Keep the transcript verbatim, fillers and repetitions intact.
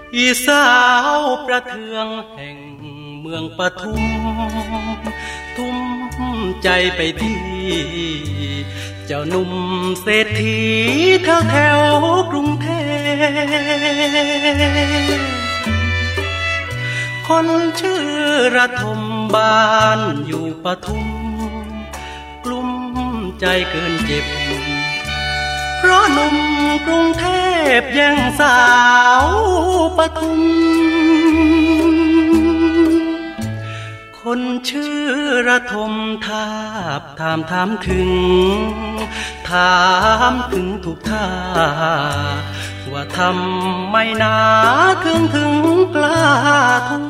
อีสาวประเทืองแห่งเมืองปทุมทุ่มใจไปที่เจ้าหนุ่มเศรษฐีแถวแถวกรุงเทพคนชื่อระทมบ้านอยู่ปทุมกลุ้มใจเกินเจ็บเพราะหนุ่มกรุงเทพแย่งสาวปทุมคนชื่อระทมทาบถามถามถึงถามถึงทุกท่าว่าทำไม่นาถึงถึงกล้าทุ่ม